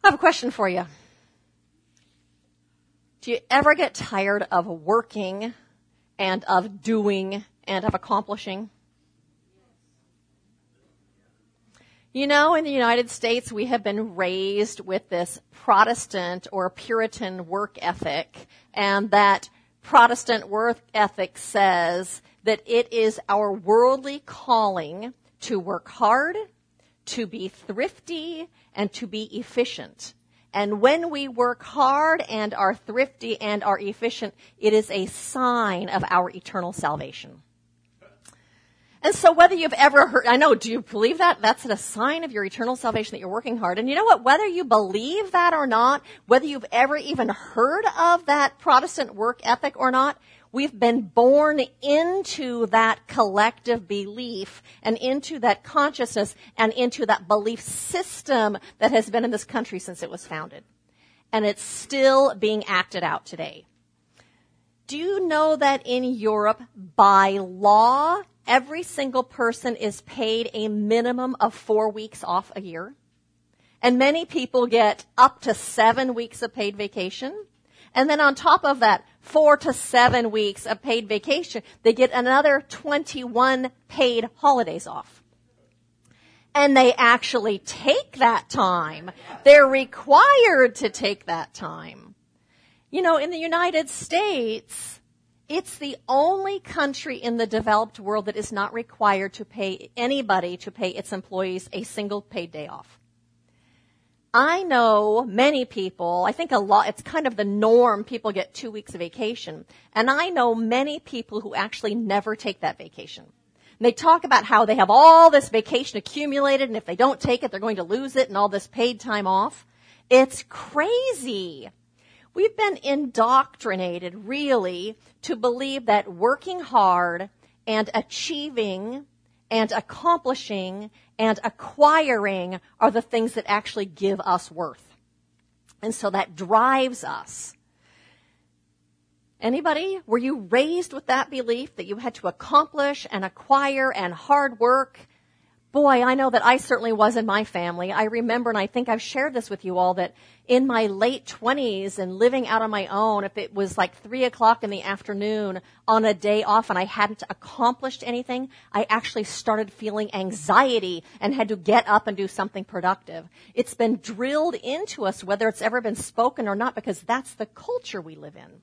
I have a question for you. Do you ever get tired of working and of doing and of accomplishing? You know, in the United States, we have been raised with this Protestant or Puritan work ethic, and that Protestant work ethic says that it is our worldly calling to work hard, to be thrifty, and to be efficient. And when we work hard and are thrifty and are efficient, it is a sign of our eternal salvation. And so whether you've ever heard, I know, do you believe that? That's a sign of your eternal salvation that you're working hard. And you know what? Whether you believe that or not, whether you've ever even heard of that Protestant work ethic or not, we've been born into that collective belief and into that consciousness and into that belief system that has been in this country since it was founded. And it's still being acted out today. Do you know that in Europe, by law, every single person is paid a minimum of 4 weeks off a year? And many people get up to 7 weeks of paid vacation. And then on top of that, 4 to 7 weeks of paid vacation, they get another 21 paid holidays off. And they actually take that time. They're required to take that time. You know, in the United States, it's the only country in the developed world that is not required to pay anybody to pay its employees a single paid day off. I know many people, I think a lot, it's kind of the norm, people get 2 weeks of vacation. And I know many people who actually never take that vacation. And they talk about how they have all this vacation accumulated, and if they don't take it, they're going to lose it, and all this paid time off. It's crazy. We've been indoctrinated, really, to believe that working hard and achieving and accomplishing and acquiring are the things that actually give us worth. And so that drives us. Anybody? Were you raised with that belief that you had to accomplish and acquire and hard work? Boy, I know that I certainly was in my family. I remember, and I think I've shared this with you all, that in my late 20s and living out on my own, if it was like 3 o'clock in the afternoon on a day off and I hadn't accomplished anything, I actually started feeling anxiety and had to get up and do something productive. It's been drilled into us, whether it's ever been spoken or not, because that's the culture we live in.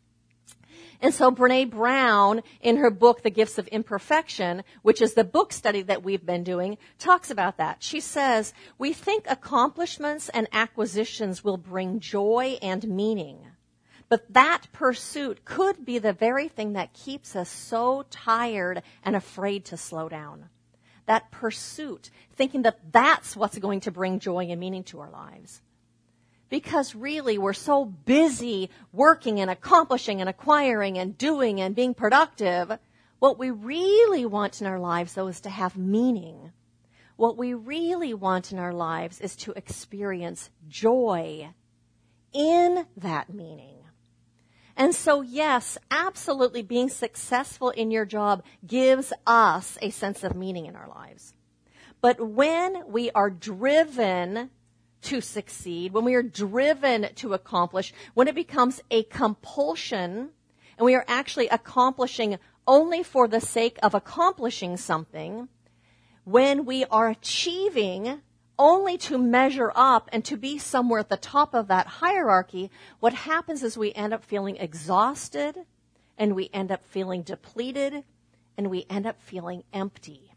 And so Brené Brown, in her book, The Gifts of Imperfection, which is the book study that we've been doing, talks about that. She says, we think accomplishments and acquisitions will bring joy and meaning. But that pursuit could be the very thing that keeps us so tired and afraid to slow down. That pursuit, thinking that that's what's going to bring joy and meaning to our lives. Because really, we're so busy working and accomplishing and acquiring and doing and being productive. What we really want in our lives, though, is to have meaning. What we really want in our lives is to experience joy in that meaning. And so, yes, absolutely, being successful in your job gives us a sense of meaning in our lives. But when we are driven to succeed, when we are driven to accomplish, when it becomes a compulsion, and we are actually accomplishing only for the sake of accomplishing something, when we are achieving only to measure up and to be somewhere at the top of that hierarchy, what happens is we end up feeling exhausted, and we end up feeling depleted, and we end up feeling empty.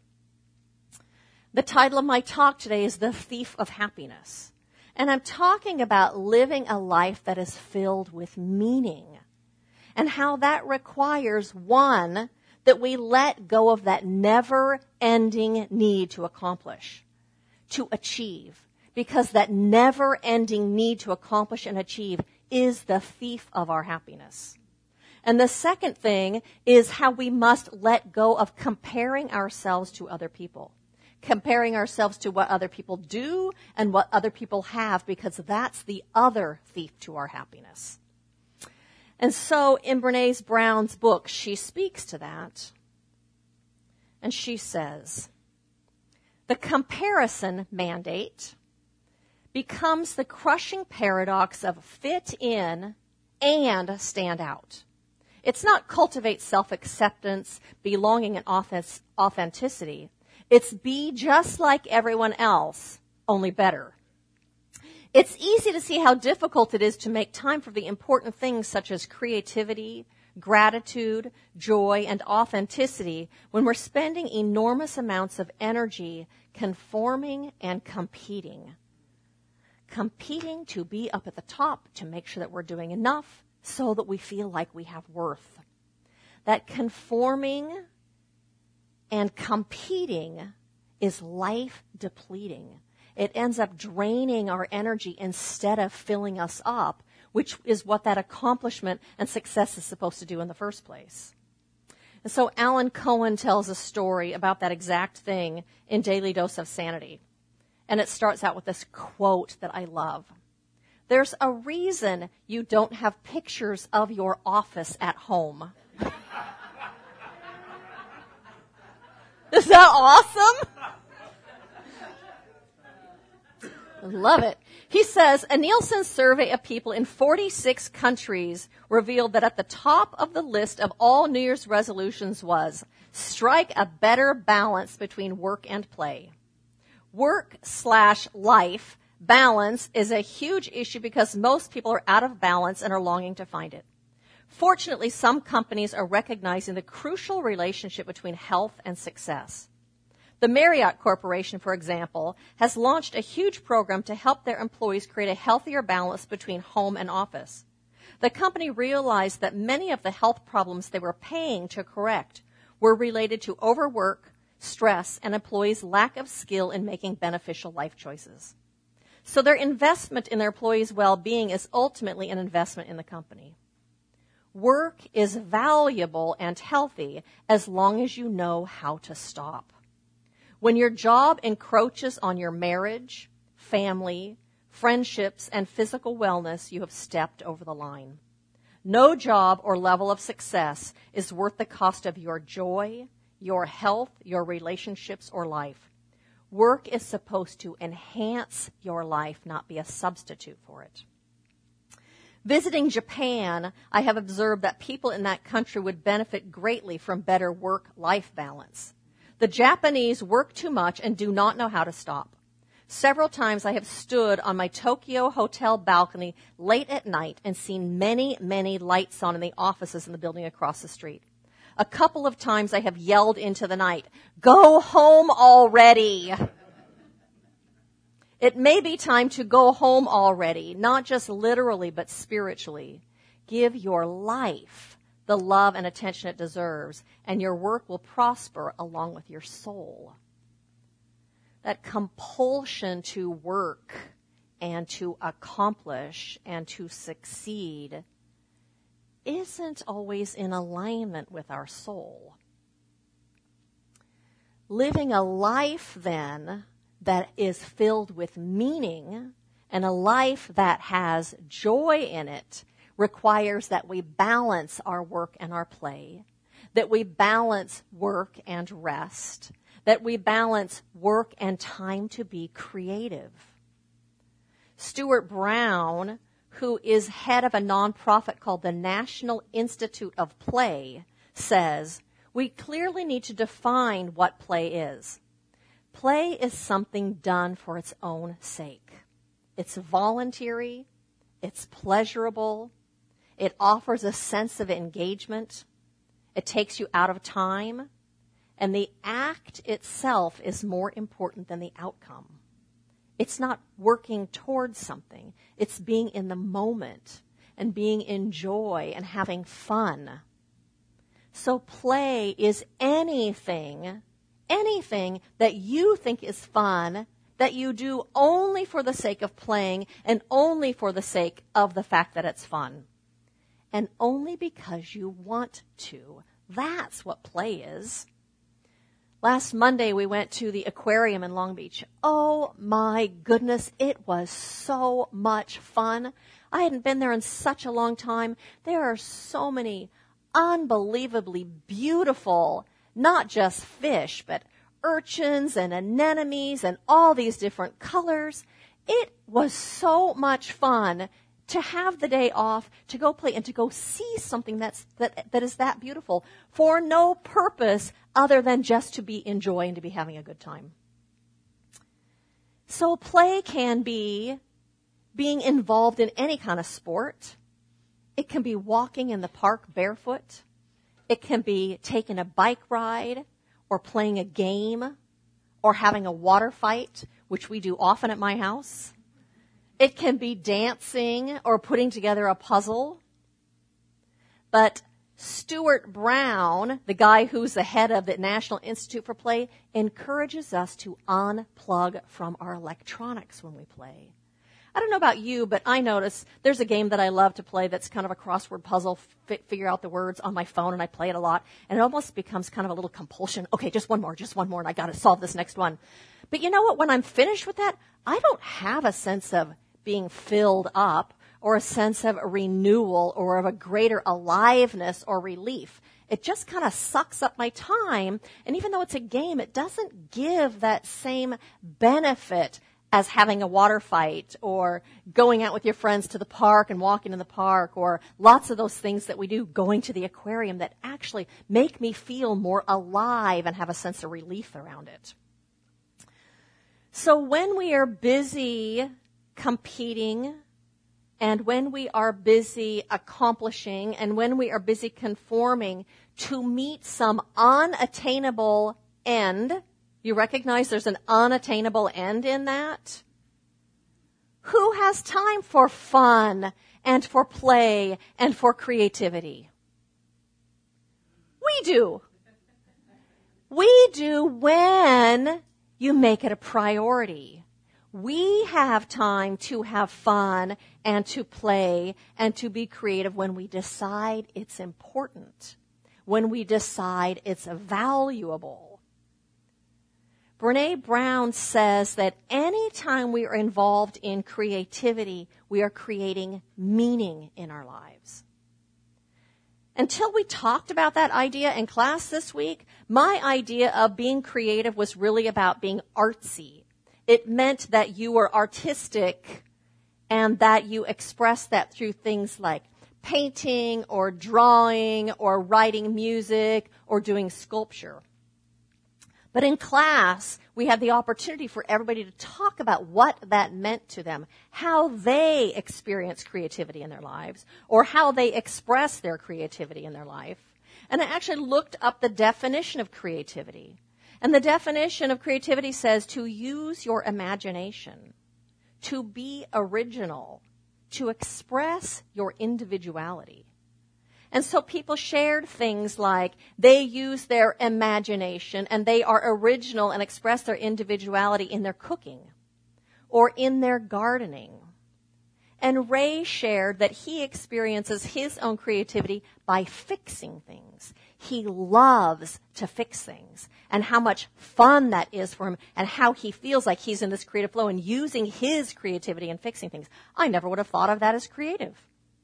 The title of my talk today is The Thief of Happiness. And I'm talking about living a life that is filled with meaning and how that requires, one, that we let go of that never-ending need to accomplish, to achieve, because that never-ending need to accomplish and achieve is the thief of our happiness. And the second thing is how we must let go of comparing ourselves to other people. Comparing ourselves to what other people do and what other people have, because that's the other thief to our happiness. And so in Brené Brown's book, she speaks to that. And she says, the comparison mandate becomes the crushing paradox of fit in and stand out. It's not cultivate self-acceptance, belonging, and authenticity. It's be just like everyone else, only better. It's easy to see how difficult it is to make time for the important things such as creativity, gratitude, joy, and authenticity when we're spending enormous amounts of energy conforming and competing. Competing to be up at the top, to make sure that we're doing enough so that we feel like we have worth. That conforming and competing is life depleting. It ends up draining our energy instead of filling us up, which is what that accomplishment and success is supposed to do in the first place. And so Alan Cohen tells a story about that exact thing in Daily Dose of Sanity. And it starts out with this quote that I love. There's a reason you don't have pictures of your office at home. Is that awesome? I love it. He says, a Nielsen survey of people in 46 countries revealed that at the top of the list of all New Year's resolutions was, strike a better balance between work and play. Work/life balance is a huge issue because most people are out of balance and are longing to find it. Fortunately, some companies are recognizing the crucial relationship between health and success. The Marriott Corporation, for example, has launched a huge program to help their employees create a healthier balance between home and office. The company realized that many of the health problems they were paying to correct were related to overwork, stress, and employees' lack of skill in making beneficial life choices. So their investment in their employees' well-being is ultimately an investment in the company. Work is valuable and healthy as long as you know how to stop. When your job encroaches on your marriage, family, friendships, and physical wellness, you have stepped over the line. No job or level of success is worth the cost of your joy, your health, your relationships, or life. Work is supposed to enhance your life, not be a substitute for it. Visiting Japan, I have observed that people in that country would benefit greatly from better work-life balance. The Japanese work too much and do not know how to stop. Several times I have stood on my Tokyo hotel balcony late at night and seen many, many lights on in the offices in the building across the street. A couple of times I have yelled into the night, "Go home already!" It may be time to go home already, not just literally, but spiritually. Give your life the love and attention it deserves, and your work will prosper along with your soul. That compulsion to work and to accomplish and to succeed isn't always in alignment with our soul. Living a life, then, that is filled with meaning and a life that has joy in it requires that we balance our work and our play, that we balance work and rest, that we balance work and time to be creative. Stuart Brown, who is head of a nonprofit called the National Institute of Play, says, we clearly need to define what play is. Play is something done for its own sake. It's voluntary, it's pleasurable, it offers a sense of engagement, it takes you out of time, and the act itself is more important than the outcome. It's not working towards something. It's being in the moment and being in joy and having fun. So play is anything that you think is fun that you do only for the sake of playing and only for the sake of the fact that it's fun. And only because you want to. That's what play is. Last Monday, we went to the aquarium in Long Beach. Oh my goodness, it was so much fun. I hadn't been there in such a long time. There are so many unbelievably beautiful, not just fish, but urchins and anemones and all these different colors. It was so much fun to have the day off, to go play and to go see something that is that beautiful for no purpose other than just to be in joy and to be having a good time. So play can be being involved in any kind of sport. It can be walking in the park barefoot. It can be taking a bike ride or playing a game or having a water fight, which we do often at my house. It can be dancing or putting together a puzzle. But Stuart Brown, the guy who's the head of the National Institute for Play, encourages us to unplug from our electronics when we play. I don't know about you, but I notice there's a game that I love to play that's kind of a crossword puzzle, figure out the words on my phone, and I play it a lot, and it almost becomes kind of a little compulsion. Okay, just one more, and I got to solve this next one. But you know what? When I'm finished with that, I don't have a sense of being filled up or a sense of a renewal or of a greater aliveness or relief. It just kind of sucks up my time, and even though it's a game, it doesn't give that same benefit as having a water fight or going out with your friends to the park and walking in the park or lots of those things that we do, going to the aquarium, that actually make me feel more alive and have a sense of relief around it. So when we are busy competing and when we are busy accomplishing and when we are busy conforming to meet some unattainable end, you recognize there's an unattainable end in that? Who has time for fun and for play and for creativity? We do. We do when you make it a priority. We have time to have fun and to play and to be creative when we decide it's important, when we decide it's valuable. Brené Brown says that anytime we are involved in creativity, we are creating meaning in our lives. Until we talked about that idea in class this week, my idea of being creative was really about being artsy. It meant that you were artistic and that you expressed that through things like painting or drawing or writing music or doing sculpture. But in class, we had the opportunity for everybody to talk about what that meant to them, how they experience creativity in their lives, or how they express their creativity in their life. And I actually looked up the definition of creativity. And the definition of creativity says to use your imagination, to be original, to express your individuality. And so people shared things like they use their imagination and they are original and express their individuality in their cooking or in their gardening. And Ray shared that he experiences his own creativity by fixing things. He loves to fix things and how much fun that is for him and how he feels like he's in this creative flow and using his creativity and fixing things. I never would have thought of that as creative.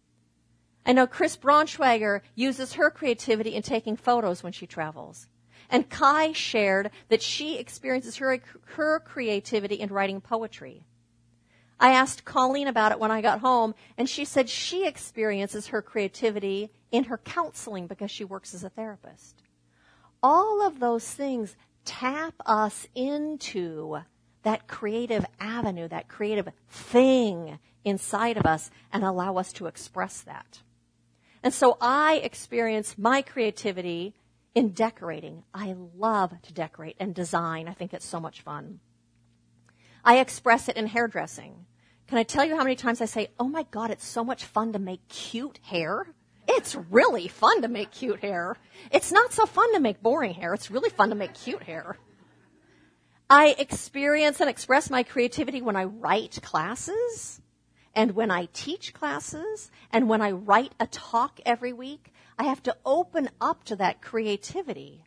I know Chris Braunschweiger uses her creativity in taking photos when she travels. And Kai shared that she experiences her creativity in writing poetry. I asked Colleen about it when I got home, and she said she experiences her creativity in her counseling because she works as a therapist. All of those things tap us into that creative avenue, that creative thing inside of us, and allow us to express that. And so I experience my creativity in decorating. I love to decorate and design. I think it's so much fun. I express it in hairdressing. Can I tell you how many times I say, oh my God, it's so much fun to make cute hair? It's really fun to make cute hair. It's not so fun to make boring hair. It's really fun to make cute hair. I experience and express my creativity when I write classes. And when I teach classes and when I write a talk every week, I have to open up to that creativity.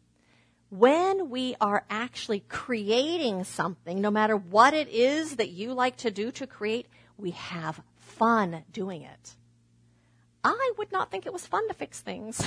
When we are actually creating something, no matter what it is that you like to do to create, we have fun doing it. I would not think it was fun to fix things.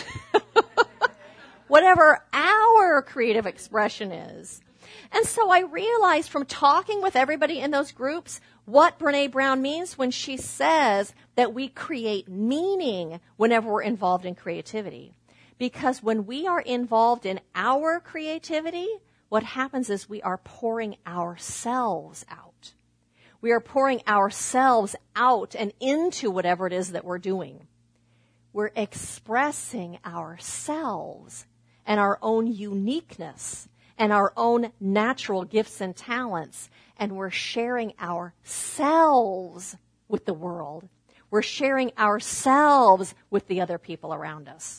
Whatever our creative expression is. And so I realized from talking with everybody in those groups, what Brené Brown means when she says that we create meaning whenever we're involved in creativity. Because when we are involved in our creativity, what happens is we are pouring ourselves out. We are pouring ourselves out and into whatever it is that we're doing. We're expressing ourselves and our own uniqueness and our own natural gifts and talents, and we're sharing ourselves with the world. We're sharing ourselves with the other people around us.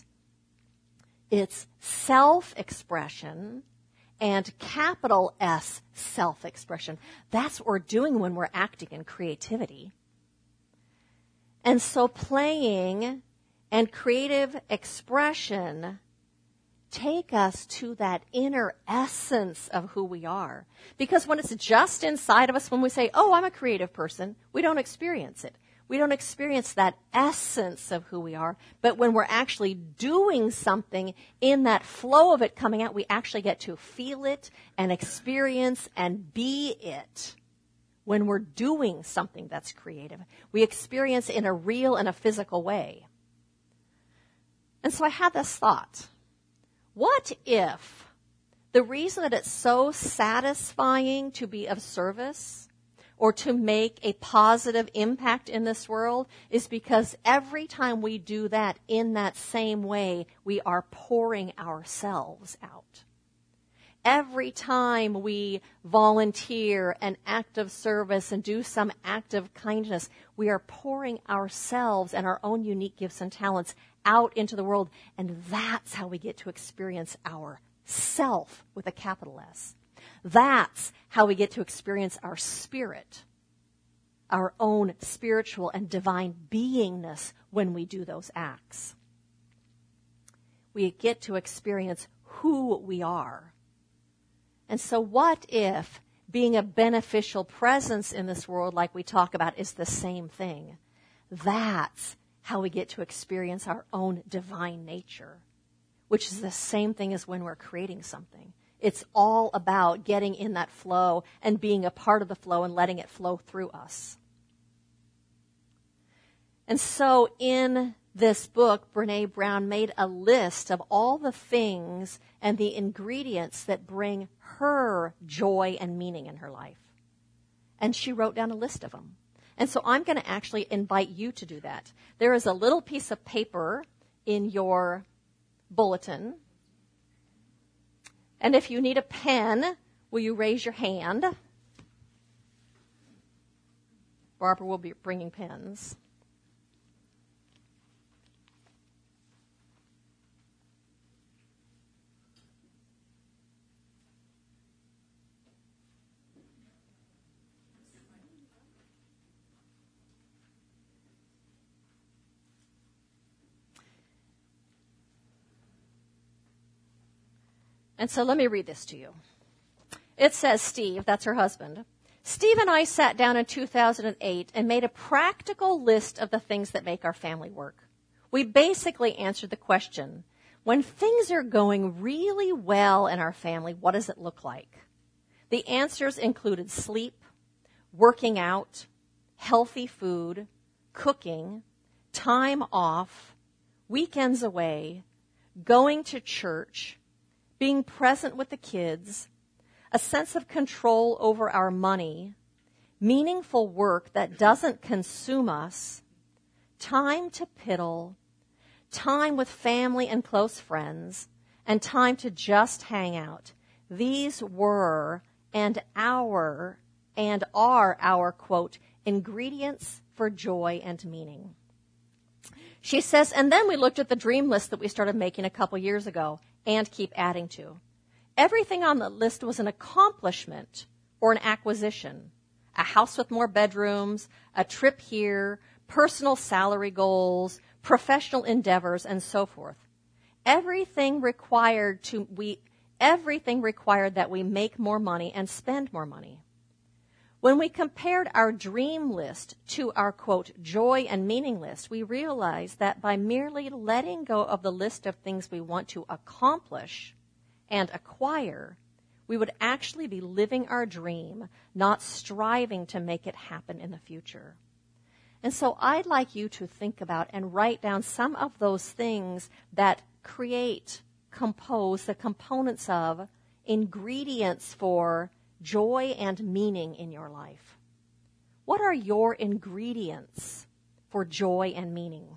It's self-expression and capital S self-expression. That's what we're doing when we're acting in creativity. And so playing and creative expression take us to that inner essence of who we are. Because when it's just inside of us, when we say, oh, I'm a creative person, we don't experience it. We don't experience that essence of who we are. But when we're actually doing something, in that flow of it coming out, we actually get to feel it and experience and be it. When we're doing something that's creative, we experience in a real and a physical way. And so I had this thought. What if the reason that it's so satisfying to be of service or to make a positive impact in this world is because every time we do that in that same way, we are pouring ourselves out. Every time we volunteer an act of service and do some act of kindness, we are pouring ourselves and our own unique gifts and talents out into the world. And that's how we get to experience our self with a capital S. That's how we get to experience our spirit, our own spiritual and divine beingness when we do those acts. We get to experience who we are. And so what if being a beneficial presence in this world, like we talk about, is the same thing? That's how we get to experience our own divine nature, which is the same thing as when we're creating something. It's all about getting in that flow and being a part of the flow and letting it flow through us. And so in this book, Brené Brown made a list of all the things and the ingredients that bring her joy and meaning in her life. And she wrote down a list of them. And so I'm going to actually invite you to do that. There is a little piece of paper in your bulletin. And if you need a pen, will you raise your hand? Barbara will be bringing pens. And so let me read this to you. It says, Steve, that's her husband. Steve and I sat down in 2008 and made a practical list of the things that make our family work. We basically answered the question, when things are going really well in our family, what does it look like? The answers included sleep, working out, healthy food, cooking, time off, weekends away, going to church, being present with the kids, a sense of control over our money, meaningful work that doesn't consume us, time to piddle, time with family and close friends, and time to just hang out. These were and are our, quote, ingredients for joy and meaning. She says, and then we looked at the dream list that we started making a couple years ago and keep adding to. Everything on the list was an accomplishment or an acquisition. A house with more bedrooms, a trip here, personal salary goals, professional endeavors, and so forth. Everything required that we make more money and spend more money. When we compared our dream list to our, quote, joy and meaning list, we realized that by merely letting go of the list of things we want to accomplish and acquire, we would actually be living our dream, not striving to make it happen in the future. And so I'd like you to think about and write down some of those things that compose the components of ingredients for joy and meaning in your life. What are your ingredients for joy and meaning?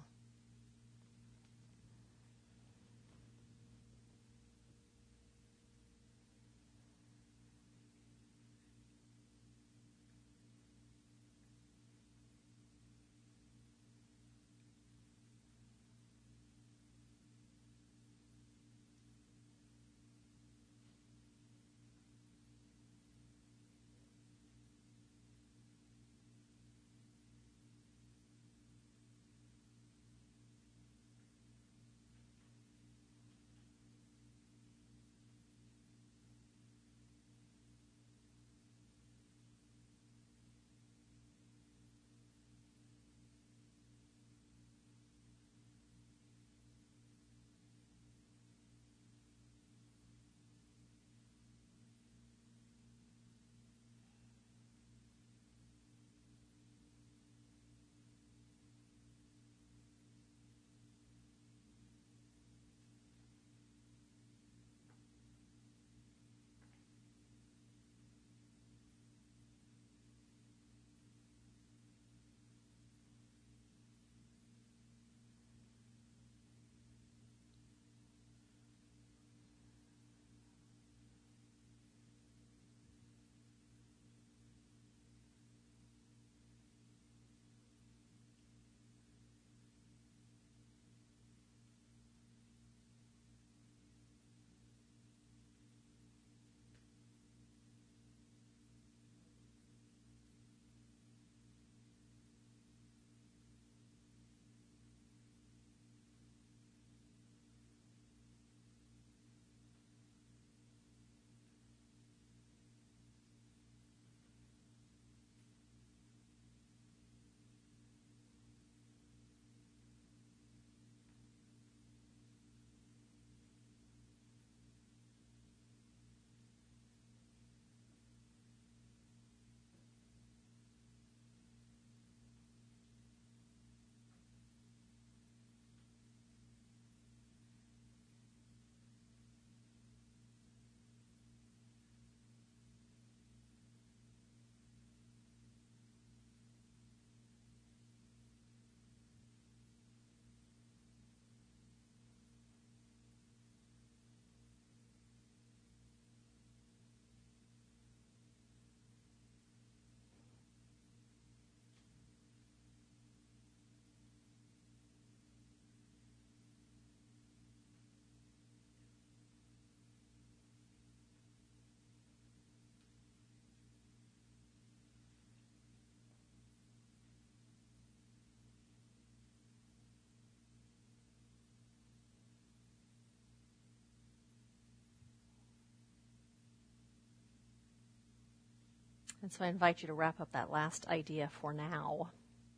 And so I invite you to wrap up that last idea for now.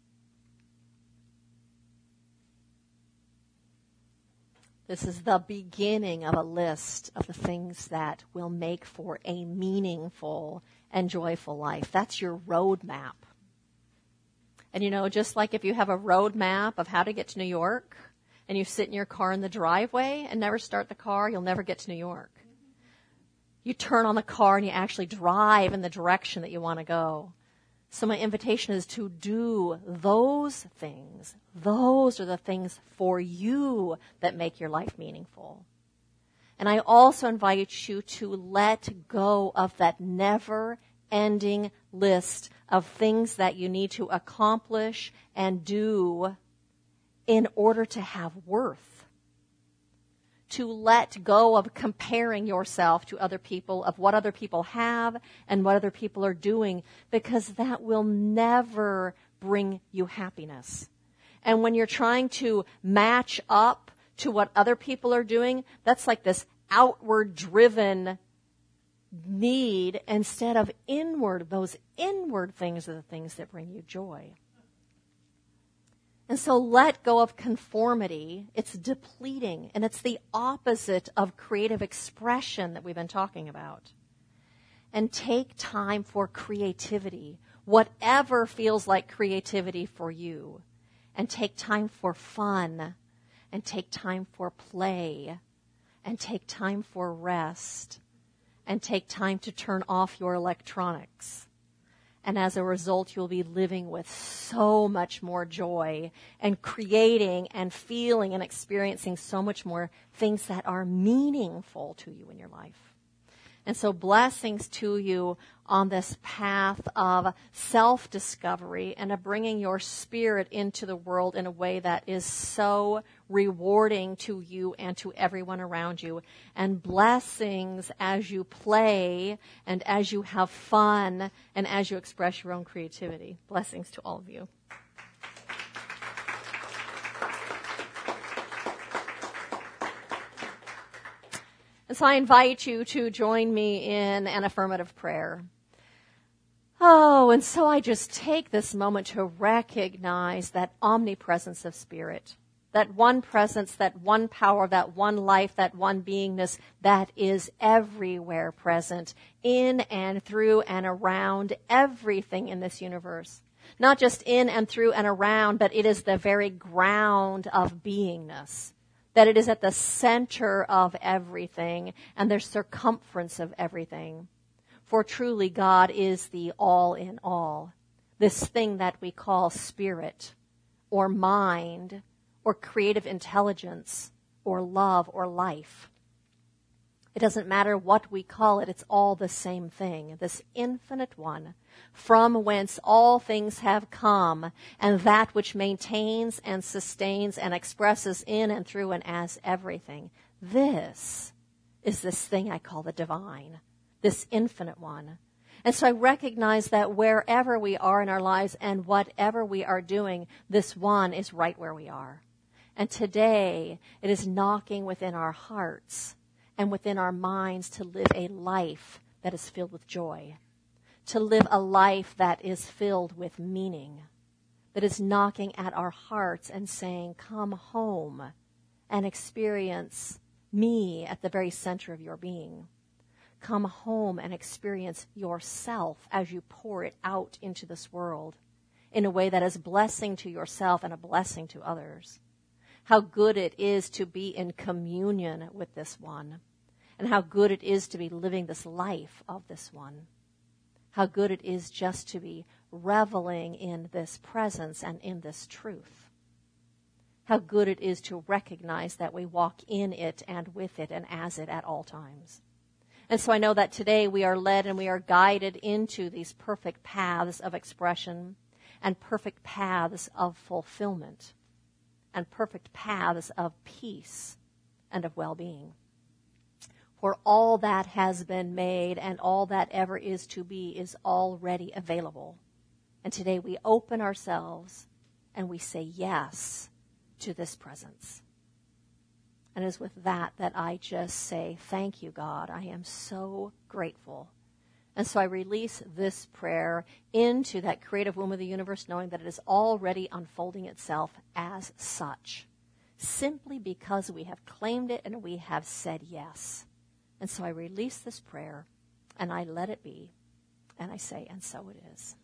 This is the beginning of a list of the things that will make for a meaningful and joyful life. That's your roadmap. And just like if you have a roadmap of how to get to New York, and you sit in your car in the driveway and never start the car, you'll never get to New York. You turn on the car and you actually drive in the direction that you want to go. So my invitation is to do those things. Those are the things for you that make your life meaningful. And I also invite you to let go of that never-ending list of things that you need to accomplish and do in order to have worth. To let go of comparing yourself to other people, of what other people have and what other people are doing, because that will never bring you happiness. And when you're trying to match up to what other people are doing, that's like this outward driven need instead of inward. Those inward things are the things that bring you joy. And so let go of conformity. It's depleting, and it's the opposite of creative expression that we've been talking about. and take time for creativity, whatever feels like creativity for you. And take time for fun, and take time for play, and take time for rest, and take time to turn off your electronics. And as a result, you'll be living with so much more joy and creating and feeling and experiencing so much more things that are meaningful to you in your life. And so blessings to you on this path of self-discovery and of bringing your spirit into the world in a way that is so rewarding to you and to everyone around you. And blessings as you play and as you have fun and as you express your own creativity. Blessings to all of you. And so I invite you to join me in an affirmative prayer. Oh, and so I just take this moment to recognize that omnipresence of spirit, that one presence, that one power, that one life, that one beingness that is everywhere present in and through and around everything in this universe. Not just in and through and around, but it is the very ground of beingness. That it is at the center of everything and the circumference of everything. For truly God is the all in all. This thing that we call spirit or mind or creative intelligence or love or life. It doesn't matter what we call it, it's all the same thing. This infinite one from whence all things have come, and that which maintains and sustains and expresses in and through and as everything. This is this thing I call the divine, this infinite one. And so I recognize that wherever we are in our lives and whatever we are doing, this one is right where we are. And today it is knocking within our hearts and within our minds to live a life that is filled with joy, to live a life that is filled with meaning, that is knocking at our hearts and saying, come home and experience me at the very center of your being. Come home and experience yourself as you pour it out into this world in a way that is blessing to yourself and a blessing to others. How good it is to be in communion with this one, and how good it is to be living this life of this one. How good it is just to be reveling in this presence and in this truth. How good it is to recognize that we walk in it and with it and as it at all times. And so I know that today we are led and we are guided into these perfect paths of expression and perfect paths of fulfillment and perfect paths of peace and of well-being. For all that has been made and all that ever is to be is already available. And today we open ourselves and we say yes to this presence. And it is with that I just say, thank you, God. I am so grateful. And so I release this prayer into that creative womb of the universe, knowing that it is already unfolding itself as such, simply because we have claimed it and we have said yes. And so I release this prayer, and I let it be, and I say, and so it is.